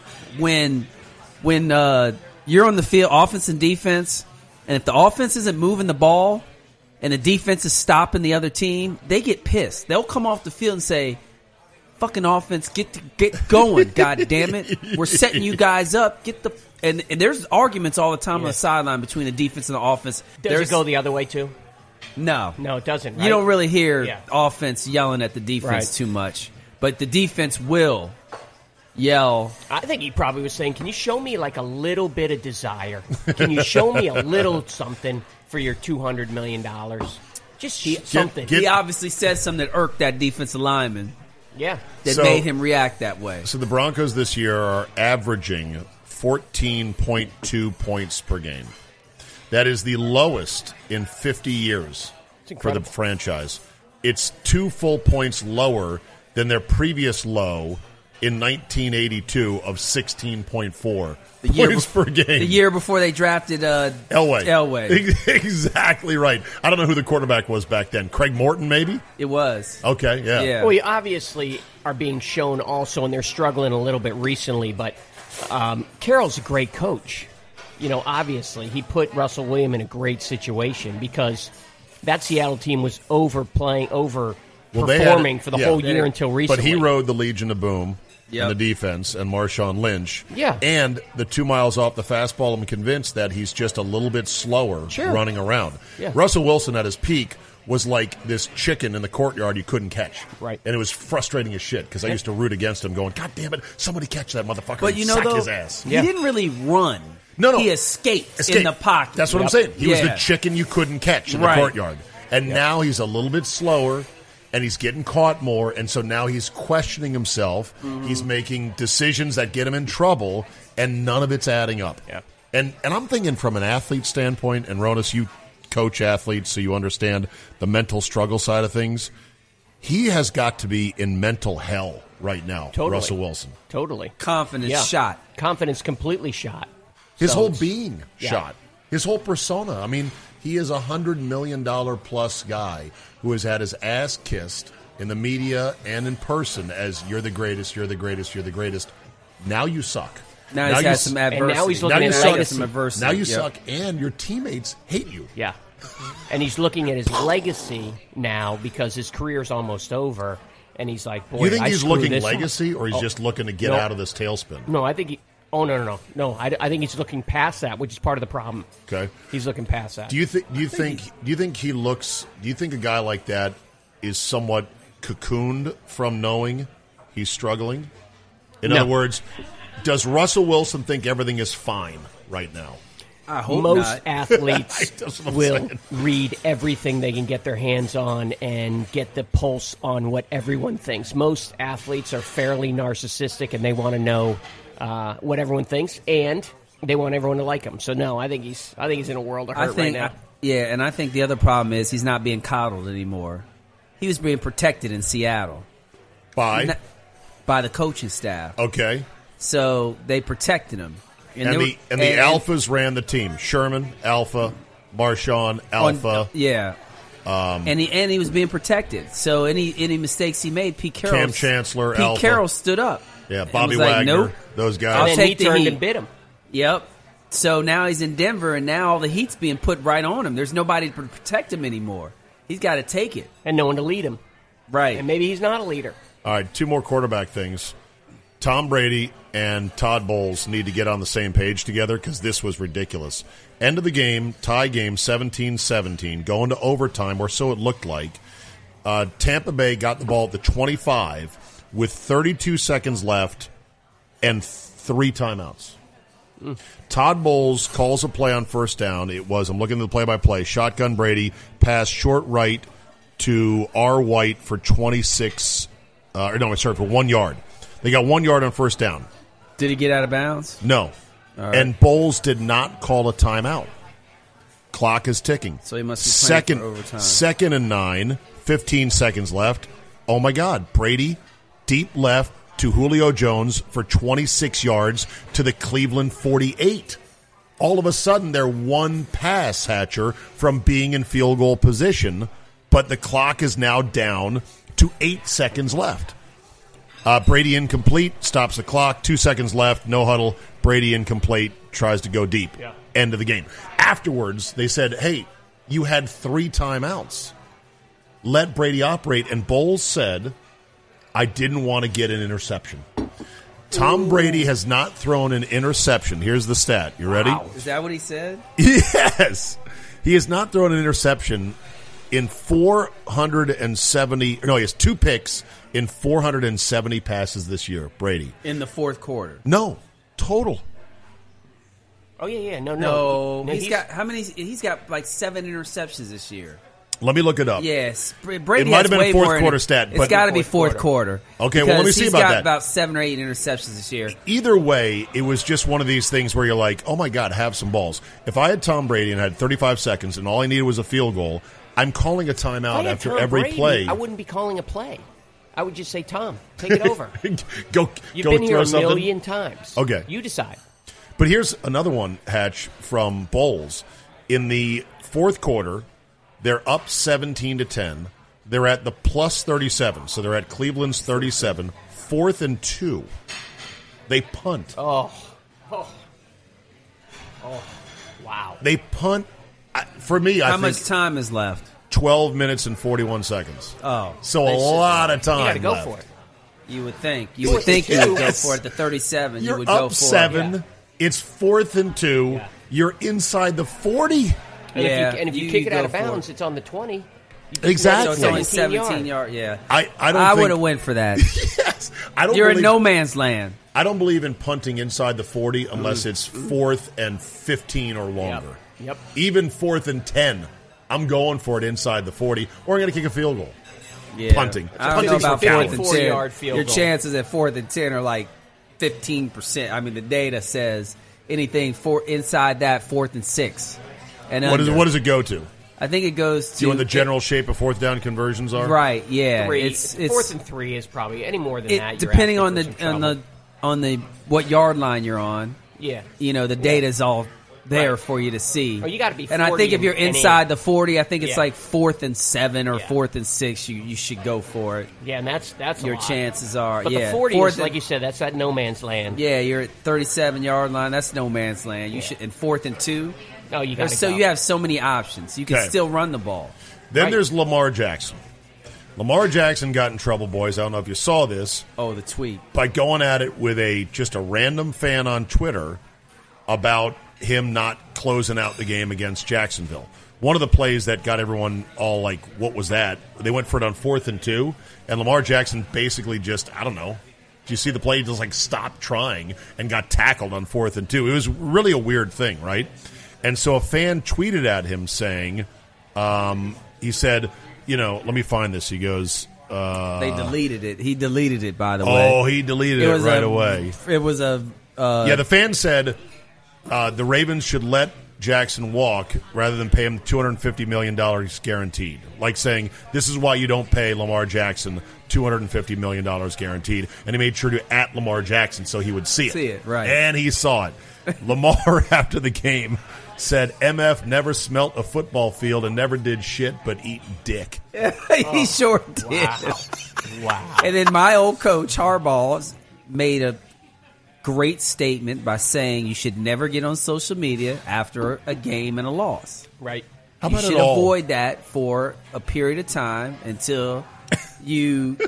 When when uh, you're on the field, offense and defense, and if the offense isn't moving the ball and the defense is stopping the other team, they get pissed. They'll come off the field and say, "Fucking offense, get to, get going! God damn it, we're setting you guys up. Get the." And, and there's arguments all the time yeah. on the sideline between the defense and the offense. Does there's, it go the other way too? No. No, it doesn't. Right? You don't really hear yeah. offense yelling at the defense right. too much. But the defense will yell. I think he probably was saying, can you show me like a little bit of desire? Can you show me a little something for your two hundred million dollars? Just he, something. Get, get, he obviously said something that irked that defensive lineman. Yeah. That so, made him react that way. So the Broncos this year are averaging fourteen point two points per game. That is the lowest in fifty years for the franchise. It's two full points lower than their previous low in nineteen eighty-two of sixteen point four the year points before, per game. The year before they drafted uh, Elway. Elway. Exactly right. I don't know who the quarterback was back then. Craig Morton, maybe? It was. Okay, yeah. yeah. Well, you obviously are being shown also, and they're struggling a little bit recently, but um, Carroll's a great coach. You know, obviously, he put Russell Wilson in a great situation because that Seattle team was overplaying, over well, performing had, for the yeah, whole year until recently. But he rode the Legion of Boom yep. in the defense and Marshawn Lynch. Yeah. And the two miles off the fastball, I'm convinced that he's just a little bit slower sure. running around. Yeah. Russell Wilson at his peak was like this chicken in the courtyard you couldn't catch. Right. And it was frustrating as shit because I used to root against him going, God damn it, somebody catch that motherfucker but and you know, sack though, his ass. He yeah. didn't really run. No, no. He escaped, Escape. in the pocket. That's what yep. I'm saying. He yeah. was the chicken you couldn't catch in right. the courtyard. And yep. now he's a little bit slower, and he's getting caught more, and so now he's questioning himself. Mm-hmm. He's making decisions that get him in trouble, and none of it's adding up. Yep. And and I'm thinking from an athlete standpoint, and Ronas, you coach athletes, so you understand the mental struggle side of things. He has got to be in mental hell right now, Totally. Russell Wilson. Totally. Confidence Yeah. shot. Confidence completely shot. His So whole it's- being yeah. shot. His whole persona. I mean, he is a hundred million dollar plus guy who has had his ass kissed in the media and in person as you're the greatest, you're the greatest, you're the greatest. Now you suck. Now, he's you had some s- adversity. now he's looking Now at you his suck. legacy. Some adversity. Now you Yep. suck, and your teammates hate you. Yeah. And he's looking at his legacy now because his career's almost over, and he's like, boy, You think I he's screwed looking this up. legacy, or he's Oh, just looking to get no. out of this tailspin? No, I think he. Oh no, no, no, no! I, I think he's looking past that, which is part of the problem. Okay. He's looking past that. Do you think? Do you think? Do you think he looks? Do you think a guy like that is somewhat cocooned from knowing he's struggling? In No. other words, does Russell Wilson think everything is fine right now? I hope Most not. athletes That's what I'm will saying. read everything they can get their hands on and get the pulse on what everyone thinks. Most athletes are fairly narcissistic, and they want to know uh, what everyone thinks, and they want everyone to like them. So no, I think he's I think he's in a world of hurt I think, right now. yeah, and I think the other problem is he's not being coddled anymore. He was being protected in Seattle By Not- by the coaching staff, okay, so they protected him. and, they the were- and the and- alphas ran the team. Sherman Alpha, Marshawn on- Alpha, yeah. Um, and he and he was being protected. So any any mistakes he made, Pete Carroll, Cam Chancellor, Pete Alpha. Carroll stood up. yeah, and Bobby was like, Wagner, nope. those And guys. I'll then take he the turned heat. and bit him. Yep. So now he's in Denver, and now all the heat's being put right on him. There's nobody to protect him anymore. He's got to take it. And no one to lead him. Right. And maybe he's not a leader. All right, two more quarterback things. Tom Brady and Todd Bowles need to get on the same page together because this was ridiculous. End of the game, tie game, seventeen seventeen, going to overtime, or so it looked like. Uh, Tampa Bay got the ball at the twenty-five with thirty-two seconds left and three timeouts. Mm. Todd Bowles calls a play on first down. It was, I'm looking at the play-by-play, shotgun Brady, pass short right to R. White for twenty-six Uh, or no, sorry, for one yard. They got one yard on first down. Did he get out of bounds? No. Right. And Bowles did not call a timeout. Clock is ticking. So he must be playing second, for overtime. Second and nine, fifteen seconds left. Oh, my God. Brady, deep left to Julio Jones for twenty-six yards to the Cleveland forty-eight. All of a sudden, they're one pass, Hatcher, from being in field goal position, but the clock is now down to eight seconds left. Uh, Brady incomplete, stops the clock, two seconds left, no huddle. Brady incomplete, tries to go deep. Yeah. End of the game. Afterwards, they said, hey, you had three timeouts. Let Brady operate, and Bowles said, I didn't want to get an interception. Tom Brady has not thrown an interception. Here's the stat. You ready? Wow. Is that what he said? Yes. He has not thrown an interception in four hundred seventy. No, he has two picks in four hundred seventy passes this year, Brady. In the fourth quarter. No, total. Oh, yeah, yeah. No, No, no. no he's, he's got how many? He's got like seven interceptions this year. Let me look it up. Yes, Brady It might has have been way a fourth more in quarter it. stat, It's but- got to be Fourth fourth quarter. Okay, well, let me Because see he's about got that. about seven or eight interceptions this year. Either way, it was just one of these things where you're like, oh, my God, have some balls. If I had Tom Brady and had thirty-five seconds and all I needed was a field goal, I'm calling a If I timeout had after Tom every Brady, play. I wouldn't be calling a play. I would just say, Tom, take it over. go You've go been here throw a something. million times. Okay. You decide. But here's another one, Hatch, from Bowles. In the fourth quarter, they're up seventeen to ten. They're at the plus thirty-seven, so they're at Cleveland's thirty-seven. Fourth and two. They punt. Oh. Oh. Oh. Wow. They punt. I- For me, I How think much time is left? twelve minutes and forty-one seconds. Oh, So they a should- lot of time You got to go left. for it. You would think. You would think you would go for it. The thirty-seven. You're you would up go for seven. it. It's fourth and two. Yeah. You're inside the forty. And Yeah, if you, and if you, you- kick you it out go of for bounds, it. it's on the twenty. You just Exactly. So it's only seventeen seventeen yards. yards. Yeah. I, I don't I think, would have went for that. Yes. I don't You're believe, in no man's land. I don't believe in punting inside the forty unless it's fourth and fifteen or longer. Yep. Even fourth and ten, I'm going for it inside the forty, or I'm going to kick a field goal. Yeah. Punting. I don't know Punting's about for fourth cowards. and fifty-four-yard ten. field Your goal. chances at fourth and ten are like fifteen percent. I mean, the data says anything for inside that fourth and six. And What, is, under. what does it go to? I think it goes to Do you know what the general shape of fourth down conversions are? right. Yeah, Three. it's it's Fourth and three is probably any more than it, that. You're depending asking on for the some on trouble. the on the what yard line you're on. yeah. You know, the data's all there Right. for you to see. Oh, you gotta be And I forty think if and- you're and inside in. the forty, I think it's Yeah. like fourth and seven or Yeah. fourth and six. You you should go for it. Yeah, and that's that's a Your lot. chances are, But yeah. the forty Fourth is and- like you said. That's that no man's land. Yeah, you're at thirty-seven yard line. That's no man's land. You should in fourth and two. No, you got to So go. you have so many options. You can Okay. still run the ball. Then Right. there's Lamar Jackson. Lamar Jackson got in trouble, boys. I don't know if you saw this, Oh, the tweet. by going at it with a just a random fan on Twitter about him not closing out the game against Jacksonville. One of the plays that got everyone all like, what was that? They went for it on fourth and two, and Lamar Jackson basically just, I don't know. Do you see the play? He just like stopped trying and got tackled on fourth and two. It was really a weird thing, right? And so a fan tweeted at him saying, um, he said, you know, let me find this. He goes, uh, They deleted it. He deleted it, by the way. oh, he deleted it, right a, away. It was a. Uh, Yeah, the fan said uh, the Ravens should let Jackson walk rather than pay him two hundred fifty million dollars guaranteed. Like saying, this is why you don't pay Lamar Jackson two hundred fifty million dollars guaranteed. And he made sure to at Lamar Jackson so he would see it. See it, right. And he saw it. Lamar, after the game, said M F never smelt a football field and never did shit but eat dick. he sure did. Wow. Wow. And then my old coach, Harbaugh, made a great statement by saying you should never get on social media after a game and a loss. Right. How you about should it all? avoid that for a period of time until you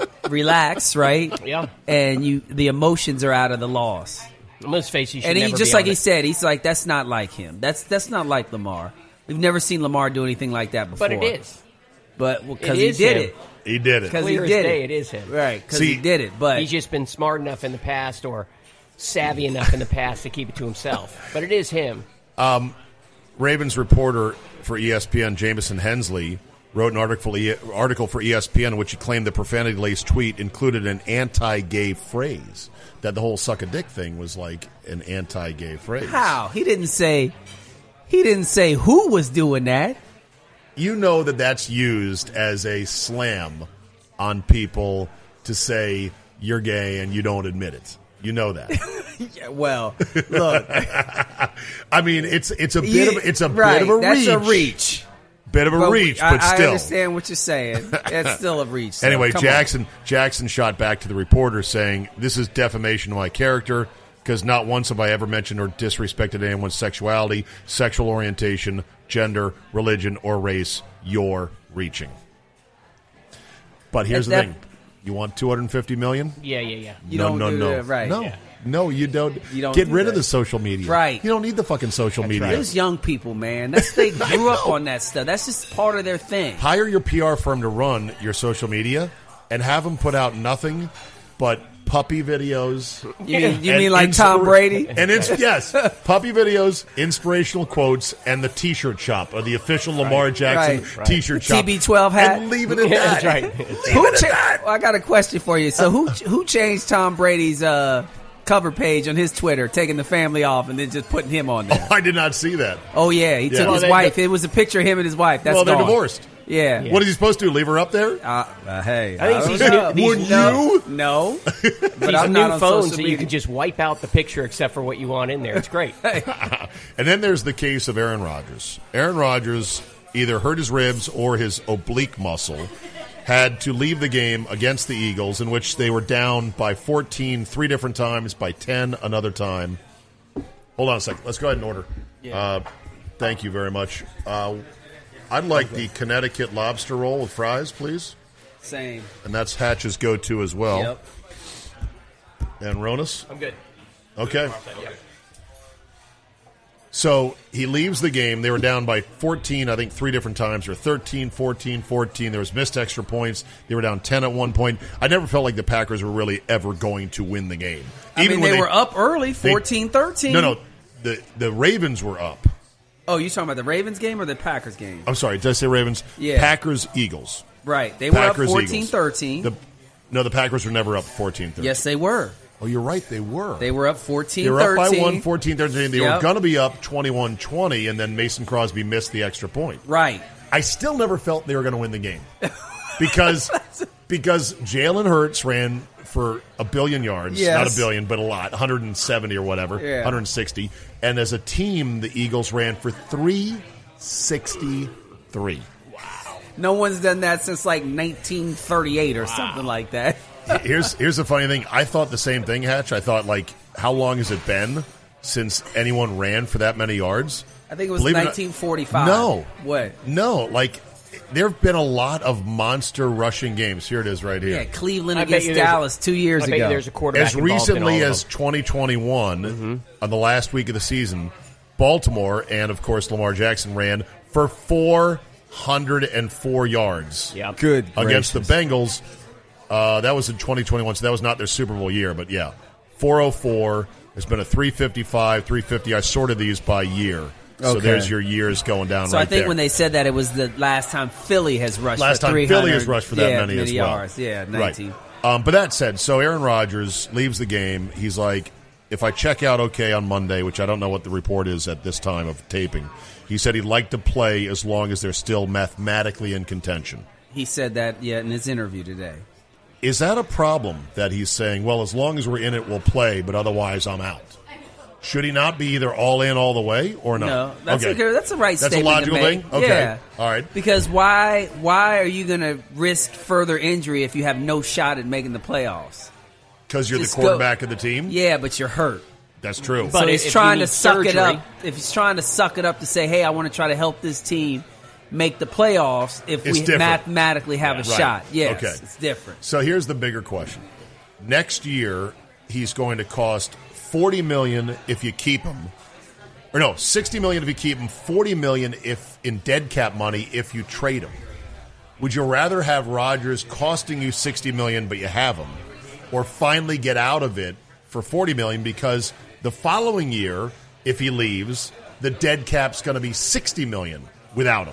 relax, right? Yeah. And you the emotions are out of the loss. Let's face it, you should And he never just be like on he it. said, he's like, that's not like him. That's that's not like Lamar. We've never seen Lamar do anything like that before. But it is. But because It he is did him. it. He did it. Because he Clear as did day, it. it is him. Right, because See, he did it. But He's just been smart enough in the past or savvy enough in the past to keep it to himself. But it is him. Ravens reporter for E S P N, Jameson Hensley, wrote an article, article for E S P N in which he claimed the profanity-laced tweet included an anti-gay phrase. That the whole suck a dick thing was like an anti-gay phrase. How? He didn't say. He didn't say who was doing that. You know that that's used as a slam on people to say you're gay and you don't admit it. You know that. Yeah, well, look. I mean, it's it's a bit of it's a right, bit of a that's reach. a reach. Bit of a But reach, I, but still. I understand what you're saying. It's still a reach. So Anyway, come Jackson Jackson shot back to the reporter saying, "This is defamation of my character because not once have I ever mentioned or disrespected anyone's sexuality, sexual orientation, gender, religion, or race. You're reaching." But here's That- the thing: you want two hundred fifty million? Yeah, yeah, yeah. You no, don't no, do no, that, right. no, Yeah. no. You don't. You don't get do rid of that. the social media. Right. You don't need the fucking social media. on. Those young people, man. That's they grew up on that stuff. That's just part of their thing. Hire your P R firm to run your social media and have them put out nothing but puppy videos. You mean, you and mean like inspir- Tom Brady? And it's yes, puppy videos, inspirational quotes, and the T-shirt shop, or the official Lamar Jackson Right. T-shirt shop. T B twelve hat. And leave it at Yeah, that. that's right. Who cha- I got a question for you. So who who changed Tom Brady's uh, cover page on his Twitter, taking the family off and then just putting him on there? I did not see that. Oh yeah, he Yeah. took Well, his they- wife. It was a picture of him and his wife. That's well, they're gone. divorced. Yeah. What is he supposed to do? Leave her up there? Uh, uh, hey, I think don't these know. new- these Would no, you? No, but These I'm new not on phones social that you media. can just wipe out the picture except for what you want in there. It's great. And then there's the case of Aaron Rodgers. Aaron Rodgers either hurt his ribs or his oblique muscle, had to leave the game against the Eagles, in which they were down by fourteen three different times, by ten another time. Hold on a second. Let's go ahead and order. Uh, thank you very much. Uh, I'd like the Connecticut lobster roll with fries, please. Same. And that's Hatch's go-to as well. Yep. And Ronas? I'm good. Okay. So he leaves the game. They were down by fourteen, I think, three different times, or thirteen, fourteen, fourteen. There was missed extra points. They were down ten at one point. I never felt like the Packers were really ever going to win the game. I mean, when they, were up early, fourteen thirteen. No, no. The, the Ravens were up. Oh, you talking about the Ravens game or the Packers game? I'm sorry, did I say Ravens? Yeah. Packers, Eagles. Right. They were Packers, up fourteen Eagles. thirteen. The, no, the Packers were never up fourteen thirteen. Yes, they were. Oh, you're right, they were. They were up fourteen They were thirteen. up by one, fourteen thirteen. They Yep. were going to be up twenty-one twenty, and then Mason Crosby missed the extra point. Right. I still never felt they were going to win the game because because Jalen Hurts ran for a billion yards, Yes. not a billion, but a lot, one hundred seventy or whatever, Yeah. one hundred sixty. And as a team, the Eagles ran for three sixty-three. No one's done that since like nineteen thirty-eight or something like that. Here's here's the funny thing. I thought the same thing, Hatch. I thought, like, how long has it been since anyone ran for that many yards? I think it was Believe it or not- nineteen forty-five. No. What? No, like, there have been a lot of monster rushing games. Here it is right here. Yeah, Cleveland I bet against you there's a- Dallas two years I bet you ago. there's a quarterback As involved in recently all of as them. twenty twenty-one, Mm-hmm. on the last week of the season, Baltimore and, of course, Lamar Jackson ran for four hundred four yards Yep. Good against gracious. the Bengals. Uh, that was in twenty twenty-one, so that was not their Super Bowl year, but yeah, four oh four. There's been a three fifty-five, three fifty. I sorted these by year. So Okay. there's your years going down So right I think there. when they said that, it was the last time Philly has rushed Last for time three Philly hundred has rushed for that yeah, many as well. yards. Yeah, nineteen. Right. Um, but that said, so Aaron Rodgers leaves the game. He's like, if I check out okay on Monday, which I don't know what the report is at this time of taping, he said he'd like to play as long as they're still mathematically in contention. He said that, yeah, in his interview today. Is that a problem that he's saying, well, as long as we're in it, we'll play, but otherwise I'm out? Should he not be either all in all the way or not? No, that's okay. a good, that's a right That's a statement logical to make. thing? Okay. Yeah. All right. Because why why are you going to risk further injury if you have no shot at making the playoffs? Because you're Just the quarterback of the team? Yeah, but you're hurt. That's true. But so if- he's if trying you to need suck it surgery- up. If he's trying to suck it up to say, "Hey, I want to try to help this team make the playoffs," if It's we different. mathematically have a Right. shot, yes, Okay. it's different. So here's the bigger question. Next year, he's going to cost forty million dollars if you keep him. Or no, sixty million dollars if you keep him, forty million dollars if in dead cap money if you trade him. Would you rather have Rodgers costing you sixty million dollars but you have him, or finally get out of it for forty million dollars because the following year, if he leaves, the dead cap's going to be sixty million dollars without him?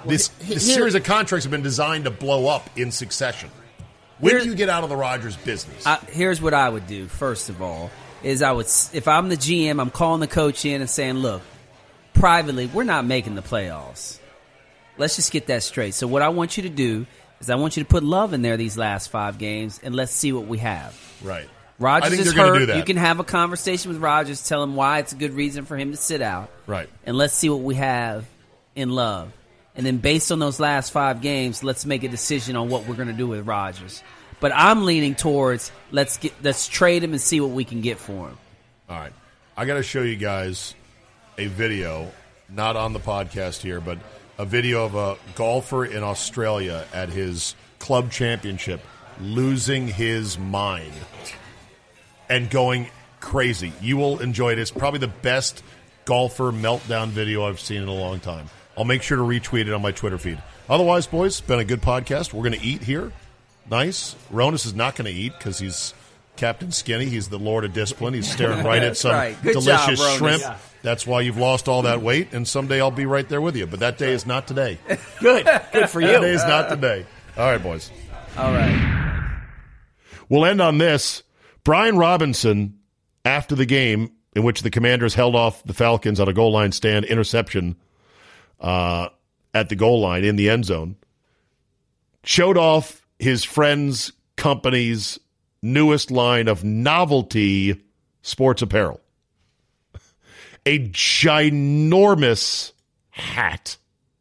This, he- this here- series of contracts have been designed to blow up in succession. When Here- do you get out of the Rodgers business? I, here's what I would do. First of all, is I would if I'm the G M, I'm calling the coach in and saying, "Look, privately, we're not making the playoffs. Let's just get that straight. So what I want you to do is I want you to put Love in there these last five games, and let's see what we have." Right. Rodgers I think is they're gonna hurt. do that. You can have a conversation with Rodgers, tell him why it's a good reason for him to sit out. Right. And let's see what we have in Love. And then based on those last five games, let's make a decision on what we're going to do with Rodgers. But I'm leaning towards let's get let's trade him and see what we can get for him. All right. I got to show you guys a video, not on the podcast here, but a video of a golfer in Australia at his club championship losing his mind and going crazy. You will enjoy it. It's probably the best golfer meltdown video I've seen in a long time. I'll make sure to retweet it on my Twitter feed. Otherwise, boys, it's been a good podcast. We're going to eat here. Nice. Ronus is not going to eat because he's Captain Skinny. He's the Lord of Discipline. He's staring right at some right. Good delicious job, Ronus. shrimp. Yeah. That's why you've lost all that weight, and someday I'll be right there with you. But that day is not today. Good. Good for That day you. is not today. All right, boys. All right. We'll end on this. Brian Robinson, after the game in which the Commanders held off the Falcons on a goal line stand interception uh, at the goal line in the end zone, showed off his friend's company's newest line of novelty sports apparel. A ginormous hat.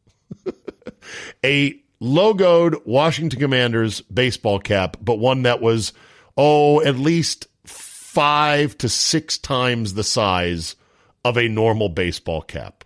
A logoed Washington Commanders baseball cap, but one that was, oh, at least five to six times the size of a normal baseball cap.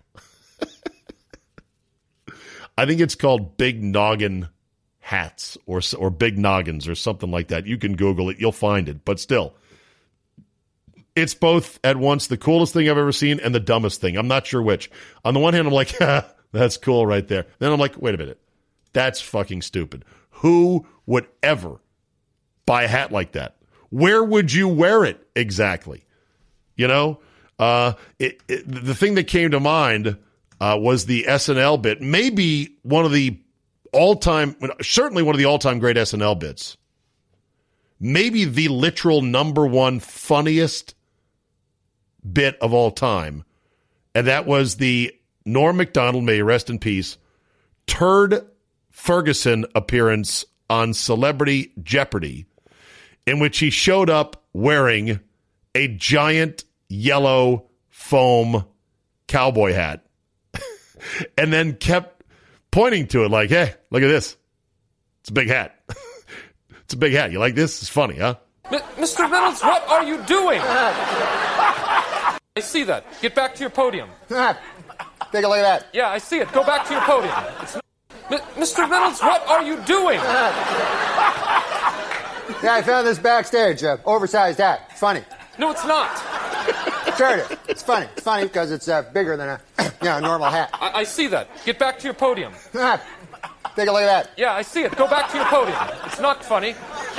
I think it's called Big Noggin hats or or Big Noggins or something like that. You can Google it. You'll find it. But still, it's both at once the coolest thing I've ever seen and the dumbest thing. I'm not sure which. On the one hand, I'm like, ha, that's cool right there. Then I'm like, wait a minute. That's fucking stupid. Who would ever buy a hat like that? Where would you wear it exactly? You know, uh, it, it, the thing that came to mind uh, was the S N L bit. Maybe one of the all-time, certainly one of the all-time great S N L bits. Maybe the literal number one funniest bit of all time. And that was the Norm Macdonald, may he rest in peace, Turd Ferguson appearance on Celebrity Jeopardy, in which he showed up wearing a giant yellow foam cowboy hat and then kept pointing to it like, hey, look at this. It's a big hat. It's a big hat. You like this? It's funny, huh? M- Mister Reynolds, what are you doing? I see that. Get back to your podium. Take a look at that. Yeah, I see it. Go back to your podium. It's not- M- Mister Reynolds, what are you doing? Yeah, I found this backstage. Uh, oversized hat. It's funny. No, it's not. Sure it is. It's funny. It's funny because it's uh, bigger than a you know, normal hat. I-, I see that. Get back to your podium. Take a look at that. Yeah, I see it. Go back to your podium. It's not funny.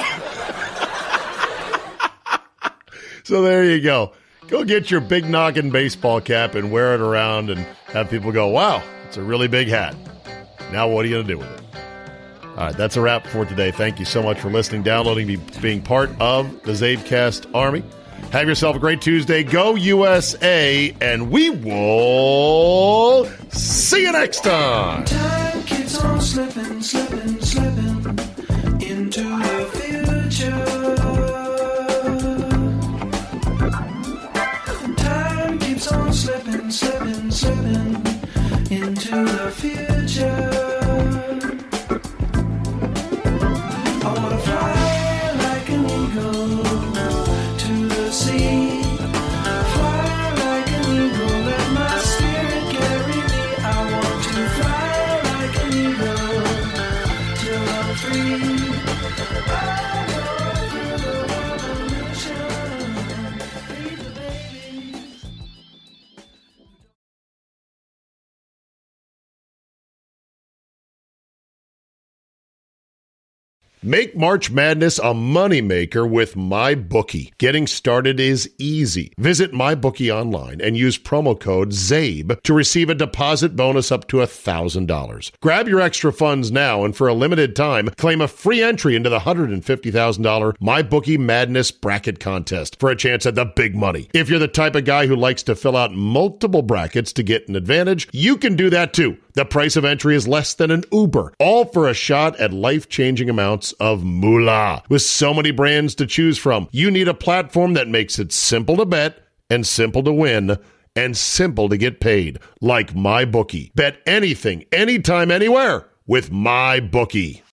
So there you go. Go get your big noggin baseball cap and wear it around and have people go, wow, it's a really big hat. Now what are you going to do with it? All right, that's a wrap for today. Thank you so much for listening, downloading, being part of the Zabecast Army. Have yourself a great Tuesday. Go U S A, and we will see you next time. Time keeps on slipping, slipping, slipping into the future. Time keeps on slipping, slipping, slipping into the future. I wanna fly like an eagle to the sea. Fly like an eagle, let my spirit carry me. I want to fly like an eagle Make March Madness a moneymaker with MyBookie. Getting started is easy. Visit MyBookie online and use promo code ZABE to receive a deposit bonus up to one thousand dollars. Grab your extra funds now and for a limited time, claim a free entry into the one hundred fifty thousand dollars MyBookie Madness Bracket Contest for a chance at the big money. If you're the type of guy who likes to fill out multiple brackets to get an advantage, you can do that too. The price of entry is less than an Uber, all for a shot at life-changing amounts of moolah. With so many brands to choose from, you need a platform that makes it simple to bet and simple to win and simple to get paid, like MyBookie. Bet anything, anytime, anywhere with MyBookie.